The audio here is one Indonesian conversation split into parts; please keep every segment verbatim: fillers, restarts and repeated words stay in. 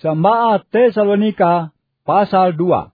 Sambaa Tesalonika pasal dua.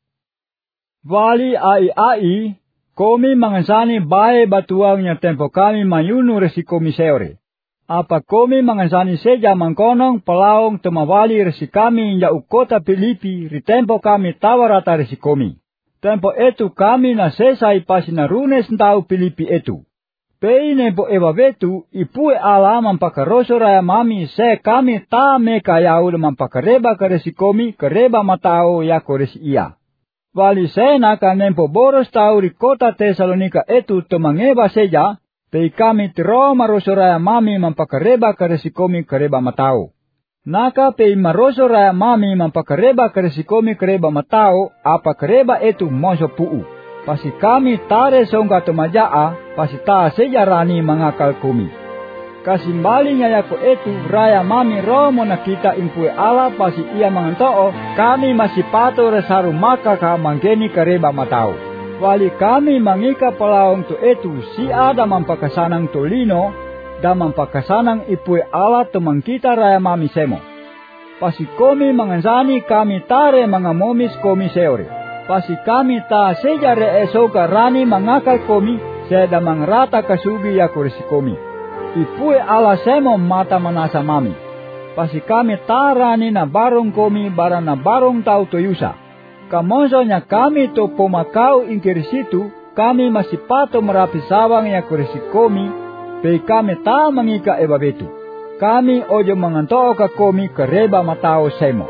Wali ai-ai, komi mangasani bae batuangnya tempo kami mayunu resi komi seore. Apa komi mangasani seja mangkonong pelaong temawali resi kami inja ukota Filipi ri tempo kami tawarata resi komi. Tempo etu kami na sesai pasina runes ntau Filipi etu. Pei nempo ewa vetu ipue ala mampakaroso raya mami se kami ta meka yauda mampakareba karesi komi kareba matao ya koresi ia. Wali se naka nempo boros tau ri kota Tesalonika etu tomangeba seja, pei kami tiro maroso raya mami mampakareba karesi komi kareba matao. Naka pei maroso raya mami mampakareba karesi komi kareba matao apa kareba etu monso puu. Pasi kami tare songka tomajaa, pasi ta sejarani mangakal kumi. Kasimbali nyayako etu raya mami romo na kita impue ala pasi ia mangantoo, kami masih pato resaru maka ka manggeni kareba matao. Wali kami mangika pelaong tu etu si ada mampakasanang tolino, da mampakasanang ipue ala tomang kita raya mami semo. Pasi komi mangansani kami tare mangamomis komi seore. Pasi kami ta sejare esoka rani mangakal komi seda mangrata kasugi ya kursi komi. Ipue ala semo mata manasa mami. Pasi kami ta rani na barong komi bara na barong tau toyusa. Kamonsonya kami to pomakau ingkir situ kami masih pato merapi sawang ya kursi komi. Pe kami ta mangika eba betu. Kami ojo mangantoo ka komi kereba matao semo.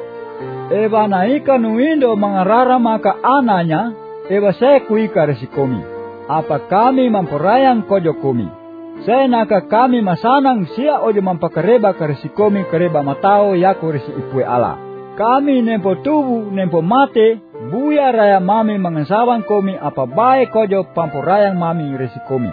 Eba naika nuindo mangarara maka ananya, eba se kuika resi komi. Apa kami mamporayang kojo komi. Se naka kami masanang sia ojo mampakareba karesi komi kareba matao yako resi ipue ala. Kami nempo tubu, nempo mate, buya raya mami mangasawang komi apa bae kojo pamporayang mami resi komi.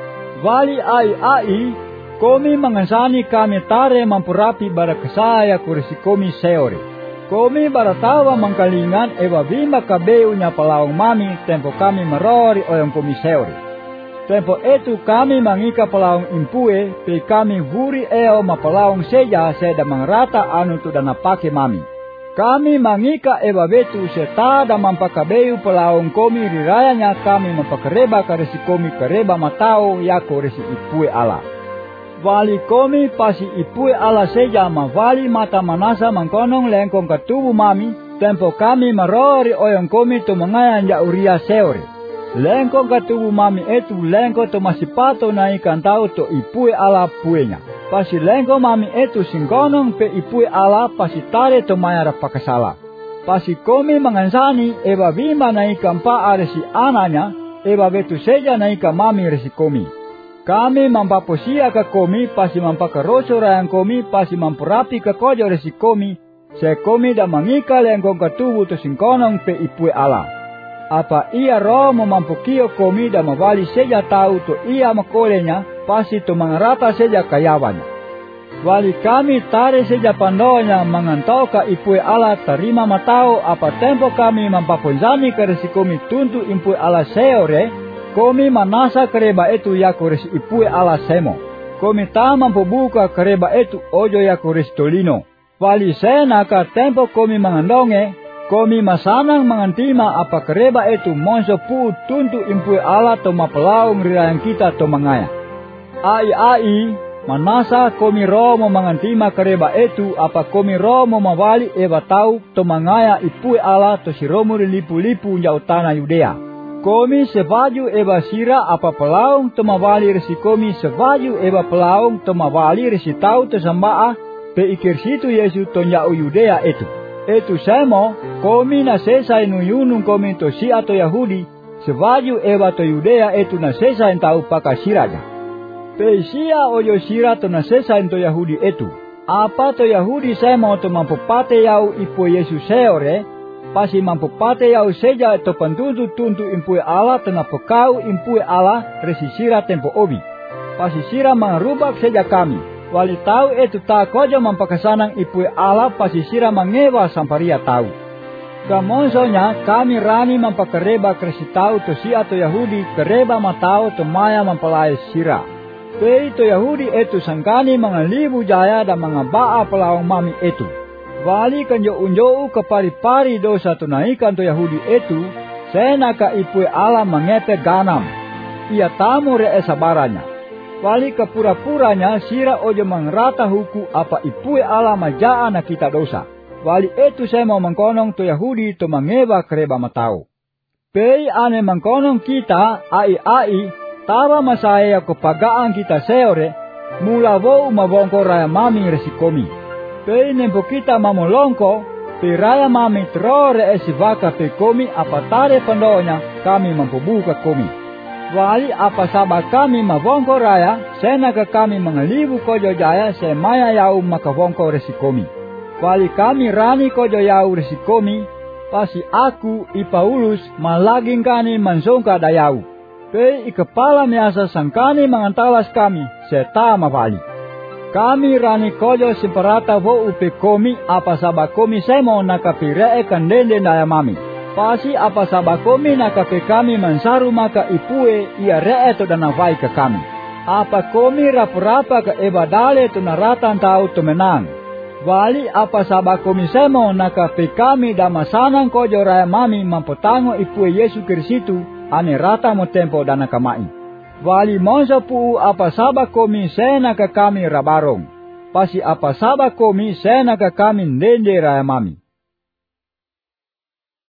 Wali ai-ai, komi mangasani kami tare mampurapi bara kesaya kuresi komi seore. Komi baratawa mangkalingan ewa bima kabeu nya palaong mami tempo kami merori oyong komi seori. Tempo etu kami mangika palaong impue pe kami huri eo ma palaong seja seda mangrata anu tu dana pake mami. Kami mangika ewa betu seta da mampakabeu palaong komi rirayanya kami mampakareba karesi komi kareba matao yako resi ipue ala. Wali komi pasi ipue ala seja ma wali mata manasa mangkonong lengkong katubu mami, tempo kami marori oyong komi to mangayan ya uria seore. Lengkong katubu mami etu lengko to masipato na ikan tau to ipue ala puenya. Pasi lengko mami etu singkonong pe ipue ala pasi tare to mayara pakasala. Pasi komi mangansani eba bima na ikan pa aresi ananya, eba betu seja na ikan mami resi komi. Kami mampaposia ka komi pasi mampakaroso rayang komi pasi mampurapi ka kojo resi komi se komi da mangika lengkong katubu to singkonong pe ipue ala. Apa ia roh memampukio komi da mawali seja tau to ia makolenya pasi to mangarata seja kayawanya. Wali kami tare seja pandonya mangantau ka ipue ala tarima matao apa tempo kami mampaponzani ka resi komi tuntu impue ala seore. Komi manasa kareba etu ya kores ipue ala semo. Komi ta mampubuka kareba etu ojo ya kores tolino. Wali sena ka tempo komi mangandonge, komi masanang mangantima apa kareba etu monso pu tuntu impue ala to mapelaung rirayang kita to mangaya. Ai-ai, manasa komi romo mangantima kareba etu apa komi romo mawali eba tau to mangaya ipue ala to siromu lipu-lipu njautana Yudea. Komi sebaju eba sira apa pelaung tomawali resi komi sebaju eba pelaung tomawali resi tau tesambaa pe ikir situ Yesu tonjau Yudea etu. Etu semo komi na sesai nuyunung komi to si ato Yahudi sebaju eba to Yudea etu na sesai tau pakasiraja. Pe sia ojo sira to na sesai to Yahudi etu. Apa to Yahudi semo to mampupate yau ipo Yesu seore. Pasi mampupate yau seja to pantuntu tuntu impue ala tena pekau impue ala resi sira tempo obi. Pasi sira mangrubak seja kami. Wali tau etu ta kojo mampakasanang ipue ala pasi sira mangewa samparia tau. Kamonsonya kami rani mampakareba kresi tau to si ato Yahudi kareba matao to maya mampalai sira. Pei to Yahudi etu sangkani mangalibu jaya dan mangabaa pelaong mami etu. Wali kanjo unjou kepari-pari dosa tunaikan to Yahudi itu, senaka ipue Allah mengepe ganam. Ia tamu re sabaranya. Wali kepura-puranya sira ojo mengrata huku apa ipue Allah majaa na kita dosa. Wali itu saya mau mengkonong to Yahudi to mangeba kereba matau. Pei ane mengkonong kita ai-ai tara masaya kepagaan kita seore mula wou mabongko raya mami resikomi. Pei nempo kita mamolongko pe raya mami trore esivaka pe komi apa tare pandonya kami mempubuka komi. Wali apa sabak kami mabongko raya senaka kami mengelibu kojo jaya semaya yau makavongko resikomi. Wali kami rani kojo yau resikomi, pasi aku i Paulus malaging kani mansongka dayau. Pe i kepala miasa sangkani mangantalas kami, seta mawali. Kami rani kojo simparata vo upe komi apa sabakomi semo nakapiree kandende daya mami. Pasi apa sabakomi nakape kami mansaru maka ipue ia ree to danavai ke kami. Apa komi rapa-rapa ke ebadale to naratan tau to menang. Wali apa sabakomi semo nakape kami damasanang kojo raya mami mampotango ipue Yesu Kristu ane rata mo tempo dana kamai. Wali monsa puu apa sabakomi senaka kami rabarong. Pasi apa sabakomi senaka kami ndende raya mami.